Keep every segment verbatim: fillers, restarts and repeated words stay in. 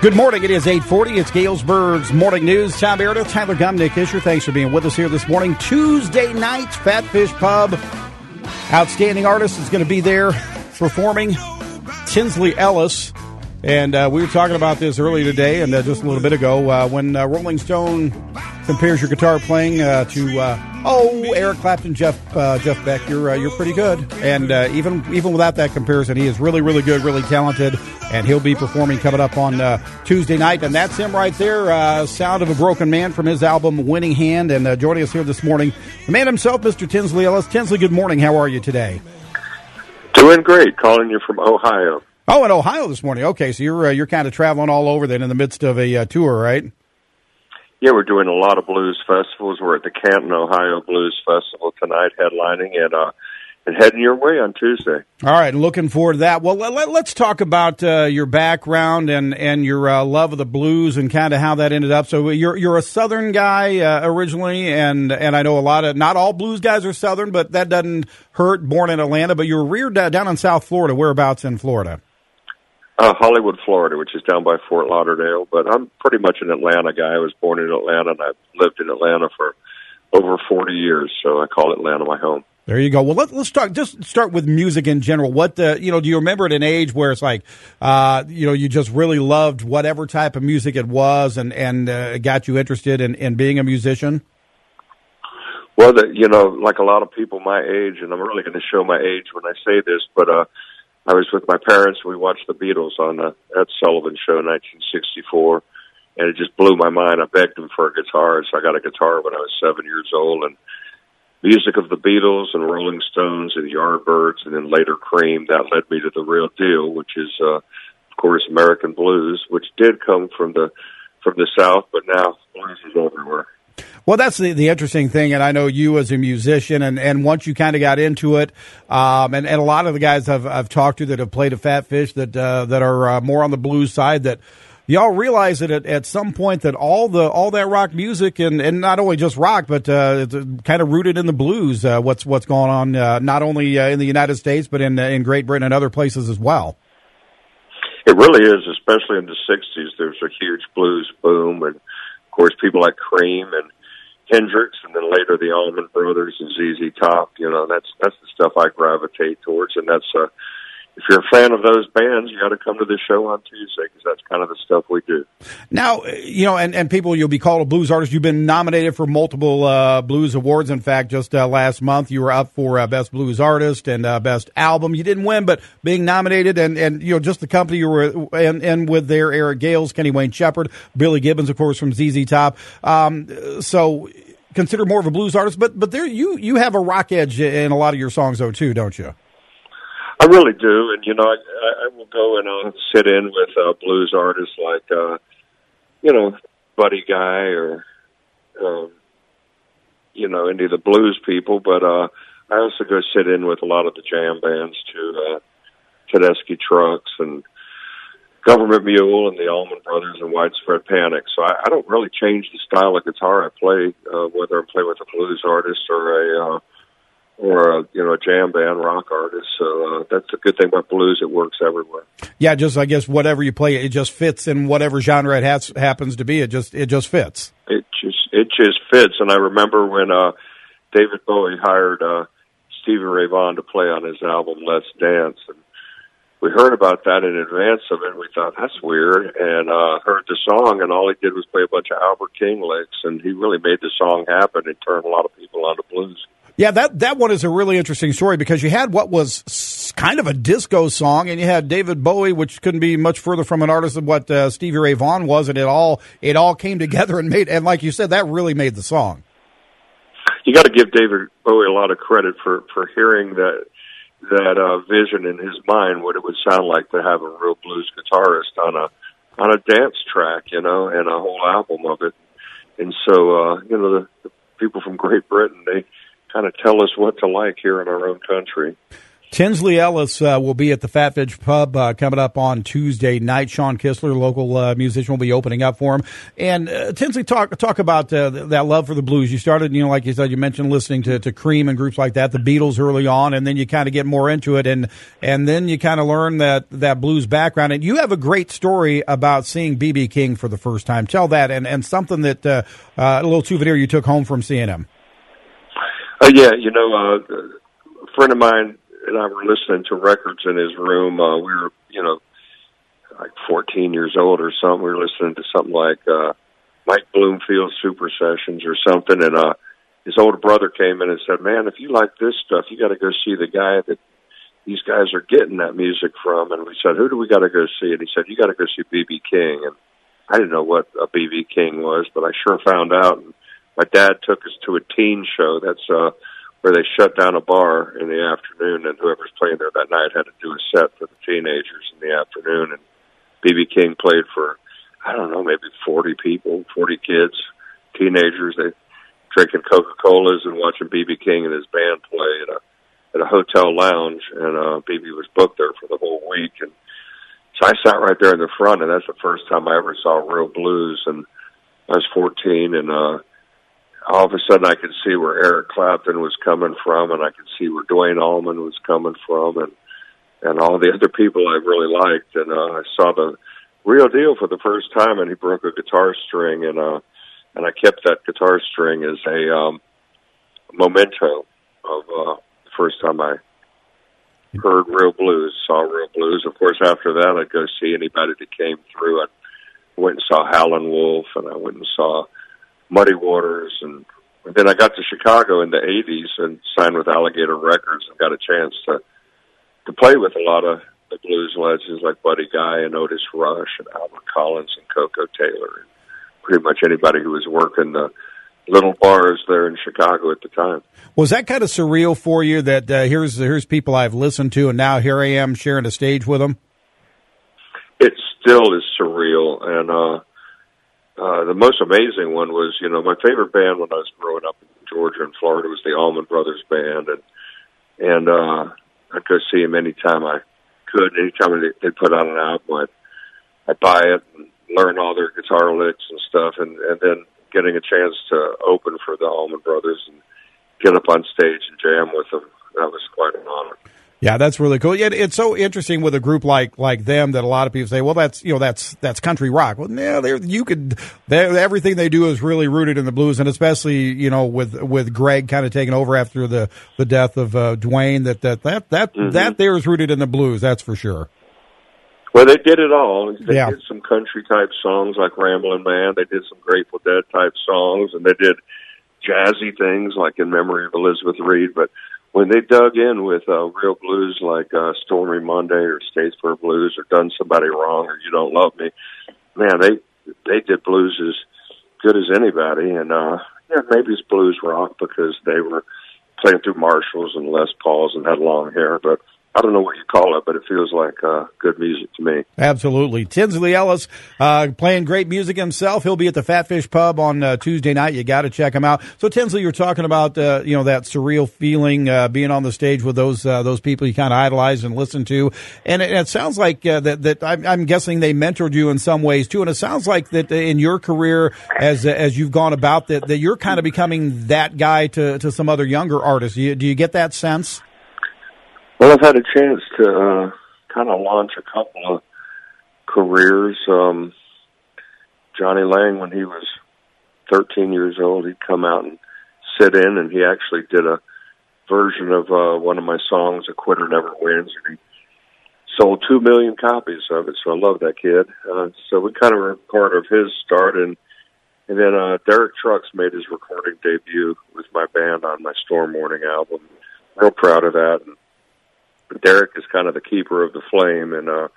Good morning. It is eight forty. It's Galesburg's Morning News. Tom Meredith, Tyler Gumnick Isher. Thanks for being with us here this morning. Tuesday night, Fatfish Pub. Outstanding artist is going to be there performing. Tinsley Ellis. And uh, we were talking about this earlier today and uh, just a little bit ago uh, when uh, Rolling Stone compares your guitar playing uh, to, uh, oh, Eric Clapton, Jeff uh, Jeff Beck, you're uh, you're pretty good. And uh, even even without that comparison, he is really, really good, really talented. And he'll be performing coming up on uh, Tuesday night. And that's him right there, uh, Sound of a Broken Man from his album Winning Hand. And uh, joining us here this morning, the man himself, Mister Tinsley Ellis. Tinsley, good morning. How are you today? Doing great. Calling you from Ohio. Oh, in Ohio this morning. Okay, so you're uh, you're kind of traveling all over then in the midst of a uh, tour, right? Yeah, we're doing a lot of blues festivals. We're at the Canton, Ohio Blues Festival tonight, headlining, and uh, and heading your way on Tuesday. All right, looking forward to that. Well, let, let's talk about uh, your background and and your uh, love of the blues and kind of how that ended up. So you're you're a Southern guy uh, originally, and and I know a lot of not all blues guys are Southern, but that doesn't hurt. Born in Atlanta, but you were reared down in South Florida. Whereabouts in Florida? Uh, Hollywood, Florida, which is down by Fort Lauderdale. But I'm pretty much an Atlanta guy. I was born in Atlanta, and I've lived in Atlanta for over forty years, so I call Atlanta my home. There you go. Well, let, let's start. Just start with music in general. What the, you know? Do you remember at an age where it's like, uh, you know, you just really loved whatever type of music it was, and and uh, got you interested in, in being a musician? Well, the, you know, like a lot of people my age, and I'm really going to show my age when I say this, but uh, I was with my parents. We watched the Beatles on the Ed Sullivan Show in nineteen sixty-four, and it just blew my mind. I begged them for a guitar, so I got a guitar when I was seven years old, and music of the Beatles and Rolling Stones and the Yardbirds, and then later Cream, that led me to the real deal, which is, uh, of course, American blues, which did come from the from the South, but now blues is everywhere. Well, that's the, the interesting thing, and I know you as a musician, and, and once you kind of got into it, um, and, and a lot of the guys I've, I've talked to that have played a Fatfish that uh, that are uh, more on the blues side, that y'all realize that at, at some point that all the all that rock music, and, and not only just rock, but uh, it's kind of rooted in the blues, uh, what's what's going on uh, not only uh, in the United States, but in, in Great Britain and other places as well. It really is, especially in the sixties. There's a huge blues boom, and, of course, people like Cream and Hendrix, and then later the Allman Brothers and Z Z Top. You know, that's that's the stuff I gravitate towards, and that's uh, if you're a fan of those bands, you got to come to the show on Tuesday because that's kind of the stuff we do. Now, you know, and, and people, you'll be called a blues artist. You've been nominated for multiple uh, blues awards. In fact, just uh, last month, you were up for uh, Best Blues Artist and uh, Best Album. You didn't win, but being nominated, and, and you know, just the company you were in, in with there, Eric Gales, Kenny Wayne Shepherd, Billy Gibbons, of course, from Z Z Top. Um, so consider more of a blues artist, but but there you you have a rock edge in a lot of your songs, though, too, don't you? I really do, and, you know, I, I will go and I'll sit in with uh, blues artists like, uh, you know, Buddy Guy or, um, you know, any of the blues people, but uh, I also go sit in with a lot of the jam bands, too, uh, Tedeschi Trucks and Government Mule and the Allman Brothers and Widespread Panic. So I, I don't really change the style of guitar I play, uh, whether I'm playing with a blues artist or a... Uh, or a, you know, a jam band, rock artist. So uh, that's a good thing about blues. It works everywhere. Yeah, just I guess whatever you play, it just fits in whatever genre it has, happens to be. It just it just fits. It just it just fits. And I remember when uh, David Bowie hired uh, Stevie Ray Vaughan to play on his album Let's Dance, and we heard about that in advance of it. We thought that's weird, and uh, heard the song, and all he did was play a bunch of Albert King licks, and he really made the song happen and turned a lot of people onto blues. Yeah, that, that one is a really interesting story because you had what was kind of a disco song, and you had David Bowie, which couldn't be much further from an artist than what uh, Stevie Ray Vaughan was, and it all it all came together and made, and like you said, that really made the song. You got to give David Bowie a lot of credit for for hearing that that uh, vision in his mind, what it would sound like to have a real blues guitarist on a on a dance track, you know, and a whole album of it. And so, uh, you know, the, the people from Great Britain, they kind of tell us what to like here in our own country. Tinsley Ellis uh, will be at the Fat Fish Pub uh, coming up on Tuesday night. Sean Kistler, local uh, musician, will be opening up for him. And uh, Tinsley, talk talk about uh, that love for the blues. You started, you know, like you said, you mentioned listening to, to Cream and groups like that, the Beatles early on, and then you kind of get more into it, and and then you kind of learn that that blues background. And you have a great story about seeing B B King for the first time. Tell that, and and something that uh, uh, a little souvenir you took home from seeing him. Oh uh, yeah, you know, uh, a friend of mine and I were listening to records in his room. Uh, we were, you know, like fourteen years old or something. We were listening to something like uh, Mike Bloomfield Super Sessions or something, and uh, his older brother came in and said, "Man, if you like this stuff, you got to go see the guy that these guys are getting that music from." And we said, "Who do we got to go see?" And he said, "You got to go see B B King." And I didn't know what a B B King was, but I sure found out. And my dad took us to a teen show. That's uh, where they shut down a bar in the afternoon, and whoever's playing there that night had to do a set for the teenagers in the afternoon. And B B King played for, I don't know, maybe forty people, forty kids, teenagers. They drinking Coca-Colas and watching B B King and his band play at a at a hotel lounge. And uh, B B was booked there for the whole week. And so I sat right there in the front, and that's the first time I ever saw real blues. And I was fourteen, and uh, all of a sudden I could see where Eric Clapton was coming from, and I could see where Duane Allman was coming from, and and all the other people I really liked. And uh, I saw the real deal for the first time, and he broke a guitar string, and uh, and I kept that guitar string as a um, memento of uh, the first time I heard real blues, saw real blues. Of course, after that, I'd go see anybody that came through. I went and saw Howlin' Wolf, and I went and saw Muddy Waters, and, and then I got to Chicago in the eighties and signed with Alligator Records and got a chance to to play with a lot of the blues legends like Buddy Guy and Otis Rush and Albert Collins and Coco Taylor, and pretty much anybody who was working the little bars there in Chicago at the time. Was that kind of surreal for you that uh, here's here's people I've listened to, and now here I am sharing a stage with them? It still is surreal, and uh, uh, the most amazing one was, you know, my favorite band when I was growing up in Georgia and Florida was the Allman Brothers Band, and and uh, I'd go see them anytime I could. Anytime they, they put out an album, I'd, I'd buy it and learn all their guitar licks and stuff, and, and then getting a chance to open for the Allman Brothers and get up on stage and jam with them, that was quite an honor. Yeah, that's really cool. Yeah, it's so interesting with a group like like them that a lot of people say, well, that's you know that's that's country rock. Well, no, they're you could they're, everything they do is really rooted in the blues, and especially you know with with Greg kind of taking over after the, the death of uh, Duane, that that that that, mm-hmm. that there is rooted in the blues. That's for sure. Well, they did it all. They yeah. did some country type songs like Ramblin' Man. They did some Grateful Dead type songs, and they did jazzy things like In Memory of Elizabeth Reed, but when they dug in with uh, real blues like uh, Stormy Monday or Statesboro Blues or Done Somebody Wrong or You Don't Love Me, man, they they did blues as good as anybody. And uh, yeah, maybe it's blues rock because they were playing through Marshalls and Les Pauls and had long hair, but I don't know what you call it, but it feels like uh, good music to me. Absolutely. Tinsley Ellis uh, playing great music himself. He'll be at the Fat Fish Pub on uh, Tuesday night. You got to check him out. So, Tinsley, you're talking about uh, you know that surreal feeling uh, being on the stage with those uh, those people you kind of idolize and listen to, and it, it sounds like uh, that that I'm, I'm guessing they mentored you in some ways too. And it sounds like that in your career, as as you've gone about that, that you're kind of becoming that guy to to some other younger artists. Do you, do you get that sense? Well, I've had a chance to uh, kind of launch a couple of careers. Um, Johnny Lang, when he was thirteen years old, he'd come out and sit in, and he actually did a version of uh, one of my songs, A Quitter Never Wins, and he sold two million copies of it, so I love that kid. Uh, so we kind of were part of his start, and, and then uh, Derek Trucks made his recording debut with my band on my Storm Morning album. Real proud of that. And Derek is kind of the keeper of the flame, and uh,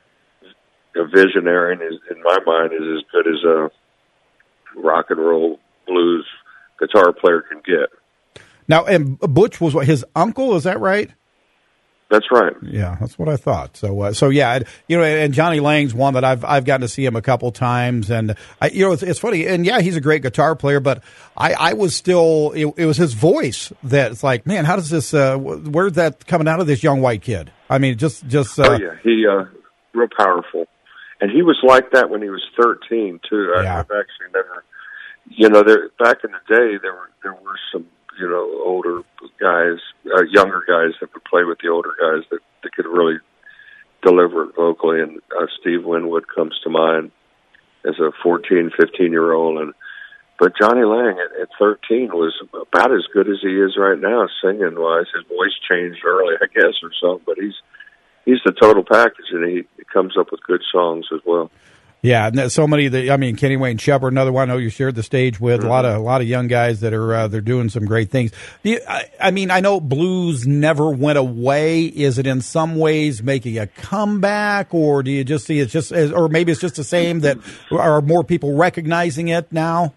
a visionary, and is, in my mind, is as good as a rock and roll blues guitar player can get. Now, and Butch was what, his uncle, is that right? That's right. Yeah, that's what I thought. So, uh, so yeah, you know, and Johnny Lang's one that I've I've gotten to see him a couple times, and I, you know, it's, it's funny, and yeah, he's a great guitar player, but I, I was still, it, it was his voice that it's like, man, how does this, uh, where's that coming out of this young white kid? I mean, just, just. Uh, oh yeah, he uh, real powerful, and he was like that when he was thirteen too. I, yeah. I've actually never, you know, there back in the day there were there were some. You know, older guys, uh, younger guys that would play with the older guys that, that could really deliver it vocally. And uh, Steve Winwood comes to mind as a fourteen, fifteen-year-old. And But Johnny Lang at, at thirteen was about as good as he is right now, singing-wise. His voice changed early, I guess, or something. But he's he's the total package, and he, he comes up with good songs as well. Yeah, and so many. That, I mean, Kenny Wayne Shepherd, another one I know you shared the stage with. Mm-hmm. A lot of a lot of young guys that are uh, they're doing some great things. You, I, I mean, I know blues never went away. Is it in some ways making a comeback, or do you just see it's just, or maybe it's just the same that are more people recognizing it now?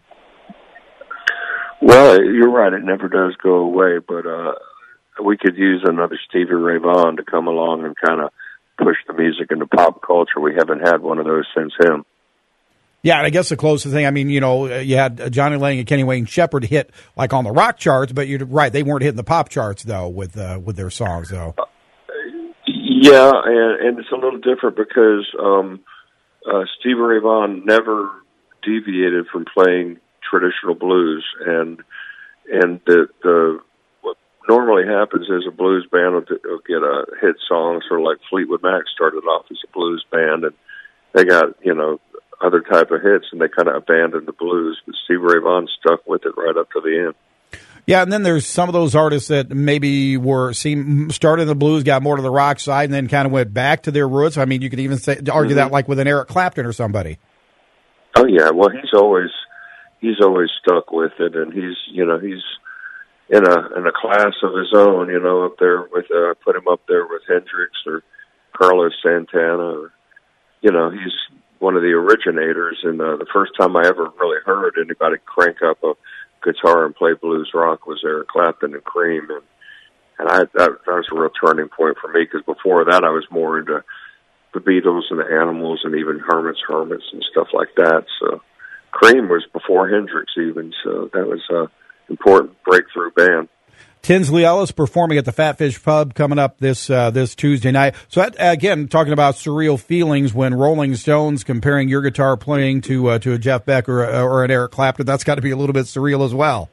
Well, you're right. It never does go away, but uh, we could use another Stevie Ray Vaughan to come along and kind of push the music into pop culture. We haven't had one of those since him. Yeah, and I guess the closest thing, I mean, you know, you had Johnny Lang and Kenny Wayne Shepherd hit like on the rock charts, but you're right, they weren't hitting the pop charts though with uh, with their songs though. Uh, yeah, and, and it's a little different because um, uh, Stevie Ray Vaughan never deviated from playing traditional blues, and and the the normally happens is a blues band will, will get a hit song, sort of like Fleetwood Mac started off as a blues band, and they got, you know, other type of hits, and they kind of abandoned the blues. But Stevie Ray Vaughan stuck with it right up to the end. Yeah, and then there's some of those artists that maybe were seem started in the blues, got more to the rock side, and then kind of went back to their roots. I mean, you could even say argue mm-hmm. that like with an Eric Clapton or somebody. Oh yeah, well he's always he's always stuck with it, and he's you know he's. in a in a class of his own, you know, up there with uh, put him up there with Hendrix or Carlos Santana, or, you know, he's one of the originators. And uh, the first time I ever really heard anybody crank up a guitar and play blues rock was Eric Clapton and Cream, and and I that, that was a real turning point for me because before that I was more into the Beatles and the Animals and even Herman's Hermits and stuff like that. So Cream was before Hendrix even, so that was uh important breakthrough band. Tinsley Ellis performing at the Fat Fish Pub coming up this uh, this Tuesday night. So that, again, talking about surreal feelings when Rolling Stones comparing your guitar playing to uh, to a Jeff Beck or, or an Eric Clapton, that's got to be a little bit surreal as well.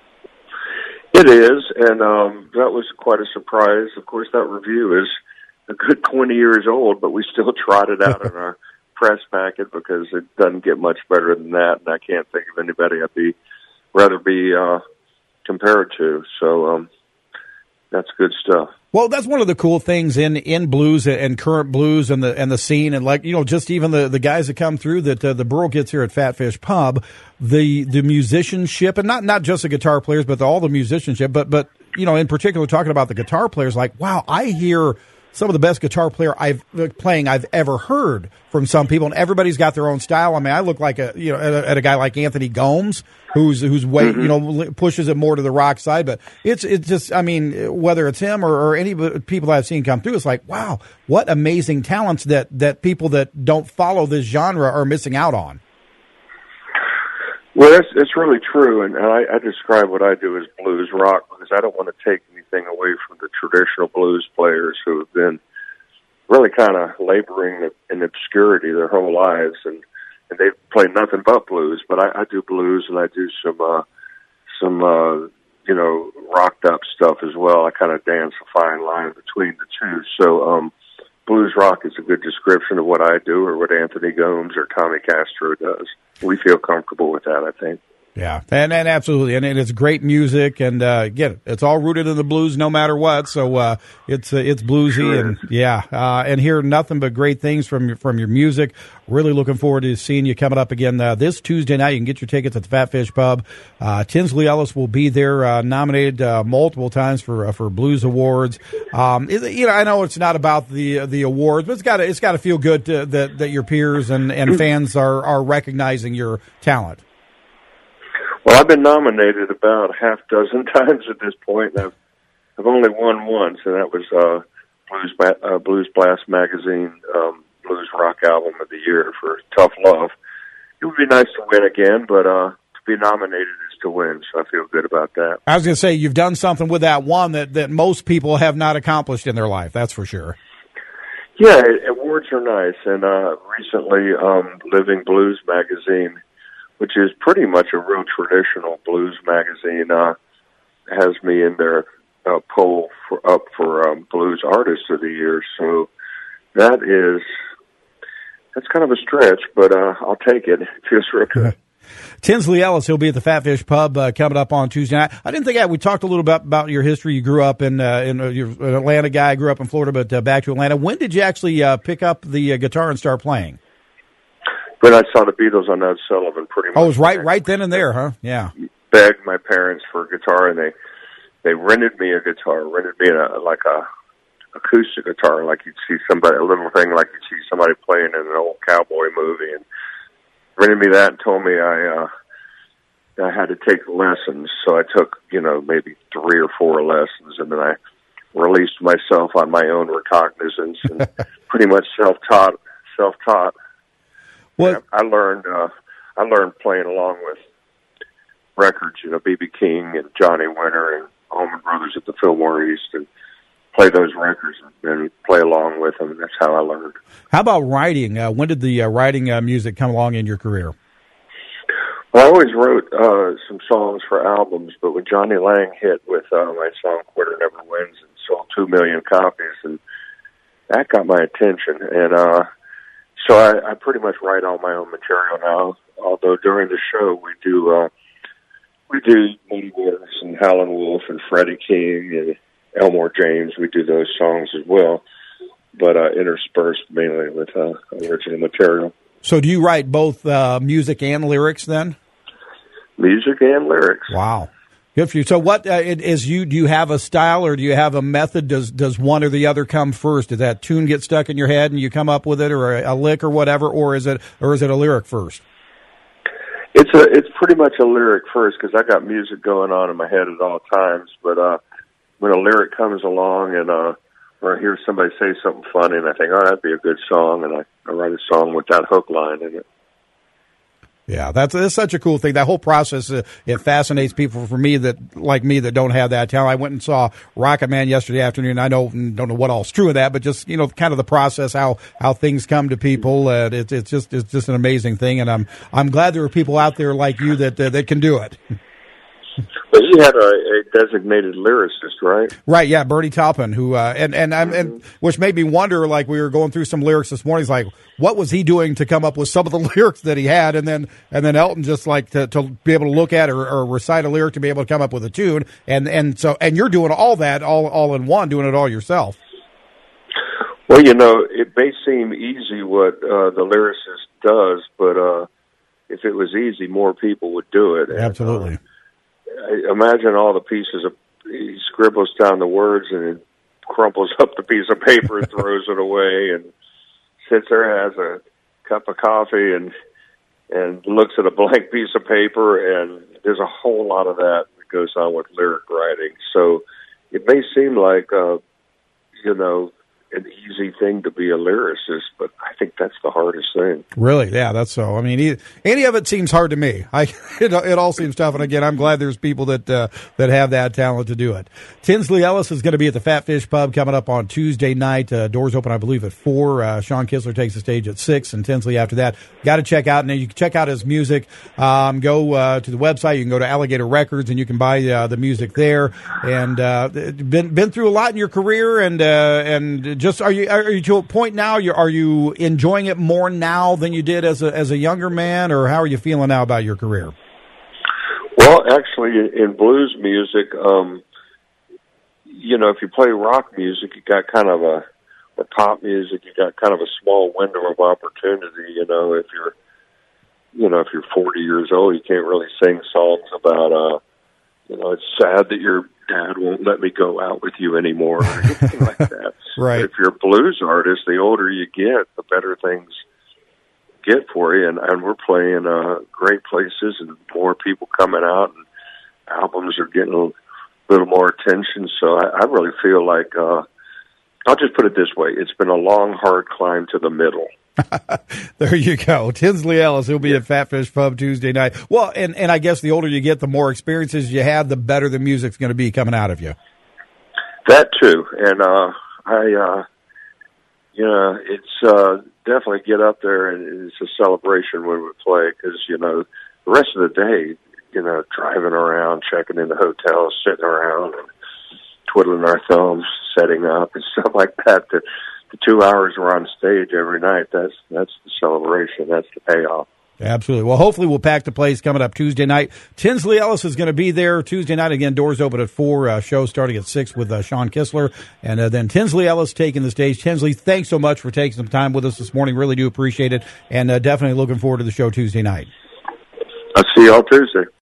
It is, and um, that was quite a surprise. Of course, that review is a good twenty years old, but we still trot it out in our press packet because it doesn't get much better than that, and I can't think of anybody I'd be rather be uh, compared to. So um, that's good stuff. Well, that's one of the cool things in, in blues and current blues and the and the scene, and like you know, just even the, the guys that come through that uh, the Burl gets here at Fat Fish Pub, the the musicianship, and not not just the guitar players, but the, all the musicianship, but but you know, in particular, talking about the guitar players, like wow, I hear some of the best guitar player I've playing I've ever heard from some people, and everybody's got their own style. I mean, I look like a you know at a, at a guy like Anthony Gomes, who's who's way mm-hmm. you know pushes it more to the rock side. But it's it's just I mean whether it's him or, or any people I've seen come through, it's like wow, what amazing talents that that people that don't follow this genre are missing out on. Well, it's it's really true, and I, I describe what I do as blues rock because I don't want to take anything away from the traditional blues players who have been really kind of laboring in obscurity their whole lives, and, and they've played nothing but blues. But I, I do blues, and I do some uh, some uh, you know rocked up stuff as well. I kind of dance a fine line between the two. So um, blues rock is a good description of what I do, or what Anthony Gomes or Tommy Castro does. We feel comfortable with that, I think. Yeah, and, and absolutely, and, and it's great music, and uh, again, it's all rooted in the blues, no matter what. So uh, it's uh, it's bluesy, sure and yeah, uh, and hear nothing but great things from your, from your music. Really looking forward to seeing you coming up again uh, this Tuesday night. You can get your tickets at the Fat Fish Pub. Uh, Tinsley Ellis will be there, uh, nominated uh, multiple times for uh, for Blues Awards. Um, it, you know, I know it's not about the the awards, but it's got it's got to feel good to, that that your peers and, and fans are are recognizing your talent. Well, I've been nominated about a half dozen times at this point, and I've, I've only won once, and that was uh, Blues uh, Blues Blast magazine um, Blues Rock Album of the Year for Tough Love. It would be nice to win again, but uh, to be nominated is to win, so I feel good about that. I was going to say, you've done something with that one that, that most people have not accomplished in their life, that's for sure. Yeah, awards are nice, and uh, recently um, Living Blues magazine, which is pretty much a real traditional blues magazine, uh, has me in their uh, poll for, up for um, Blues Artist of the Year. So that is, that's kind of a stretch, but uh, I'll take it. It feels real good. Tinsley Ellis, he'll be at the Fat Fish Pub uh, coming up on Tuesday night. I didn't think I, we talked a little bit about, about your history. You grew up in, uh, in uh, you're an Atlanta guy, grew up in Florida, but uh, back to Atlanta. When did you actually uh, pick up the uh, guitar and start playing? When I saw the Beatles on Ed Sullivan, pretty much. Oh, it was right, right then and there, huh? Yeah. Begged my parents for a guitar, and they they rented me a guitar, rented me a, like a acoustic guitar, like you'd see somebody, a little thing like you'd see somebody playing in an old cowboy movie, and rented me that and told me I uh, I had to take lessons. So I took, you know, maybe three or four lessons, and then I released myself on my own recognizance and pretty much self-taught. Self-taught. What I learned, uh, I learned playing along with records, you know, B B King and Johnny Winter and Allman Brothers at the Fillmore East, and play those records and play along with them. And that's how I learned. How about writing? Uh, when did the uh, writing uh, music come along in your career? Well, I always wrote uh, some songs for albums, but when Johnny Lang hit with uh, my song "Quitter Never Wins" and sold two million copies, and that got my attention, and uh, so I, I pretty much write all my own material now. Although during the show we do uh, we do Muddy Waters and Howlin' Wolf and Freddie King and Elmore James. We do those songs as well, but uh, interspersed mainly with uh, original material. So do you write both uh, music and lyrics then? Music and lyrics. Wow. Good for you. So what uh, it, is you, do you have a style or do you have a method? Does does one or the other come first? Does that tune get stuck in your head and you come up with it, or a, a lick or whatever, or is it or is it a lyric first? It's a it's pretty much a lyric first, because I got music going on in my head at all times. But uh, when a lyric comes along and uh, or I hear somebody say something funny and I think, oh, that'd be a good song, and I, I write a song with that hook line in it. Yeah, that's, that's such a cool thing. That whole process, uh, it fascinates people for me that, like me, that don't have that talent. I went and saw Rocket Man yesterday afternoon. I know, don't know what all's true of that, but just, you know, kind of the process, how, how things come to people. Uh, it's, it's just, it's just an amazing thing. And I'm, I'm glad there are people out there like you that, uh, that can do it. But you had a, a designated lyricist, right? Right, yeah, Bernie Taupin, who uh, and and I'm and which made me wonder. Like we were going through some lyrics this morning. It's like, what was he doing to come up with some of the lyrics that he had? And then and then Elton just like to, to be able to look at or, or recite a lyric to be able to come up with a tune. And and so and you're doing all that all all in one, doing it all yourself. Well, you know, it may seem easy what uh, the lyricist does, but uh, if it was easy, more people would do it. Absolutely. And, uh, imagine all the pieces of, he scribbles down the words and crumples up the piece of paper and throws it away and sits there, has a cup of coffee and and looks at a blank piece of paper, and there's a whole lot of that that goes on with lyric writing. So it may seem like, uh, you know, an easy thing to be a lyricist, but I think that's the hardest thing. Really? Yeah, that's so. I mean, any of it seems hard to me. I it, it all seems tough, and again, I'm glad there's people that uh, that have that talent to do it. Tinsley Ellis is going to be at the Fat Fish Pub coming up on Tuesday night. Uh, doors open, I believe, at four. Uh, Sean Kistler takes the stage at six, and Tinsley after that. Got to check out, and you can check out his music. Um, go uh, to the website. You can go to Alligator Records, and you can buy uh, the music there. And uh, been been through a lot in your career, and uh, and just are you are you to a point now? You're, are you enjoying it more now than you did as a as a younger man, or how are you feeling now about your career? Well, actually, in blues music, um, you know, if you play rock music, you got kind of a, or pop music, you got kind of a small window of opportunity. You know, if you're, you know, if you're forty years old, you can't really sing songs about, uh, you know, it's sad that your dad won't let me go out with you anymore, or anything like that. Right. But if you're a blues artist, the older you get, the better things get for you, and, and we're playing uh, great places and more people coming out, and albums are getting a little more attention. So I, I really feel like uh, I'll just put it this way. It's been a long, hard climb to the middle. There you go. Tinsley Ellis, he'll be at Fat Fish Pub Tuesday night. Well, and, and I guess the older you get, the more experiences you have, the better the music's going to be coming out of you. That too. And uh, I, uh, you know, it's uh, definitely get up there, and it's a celebration when we play because, you know, the rest of the day, you know, driving around, checking into hotels, sitting around and twiddling our thumbs, setting up and stuff like that. The, the two hours we're on stage every night, that's that's the celebration. That's the payoff. Absolutely. Well, hopefully we'll pack the place coming up Tuesday night. Tinsley Ellis is going to be there Tuesday night. Again, doors open at four, uh, show starting at six with uh, Sean Kistler. And uh, then Tinsley Ellis taking the stage. Tinsley, thanks so much for taking some time with us this morning. Really do appreciate it. And uh, definitely looking forward to the show Tuesday night. I'll see you all Tuesday.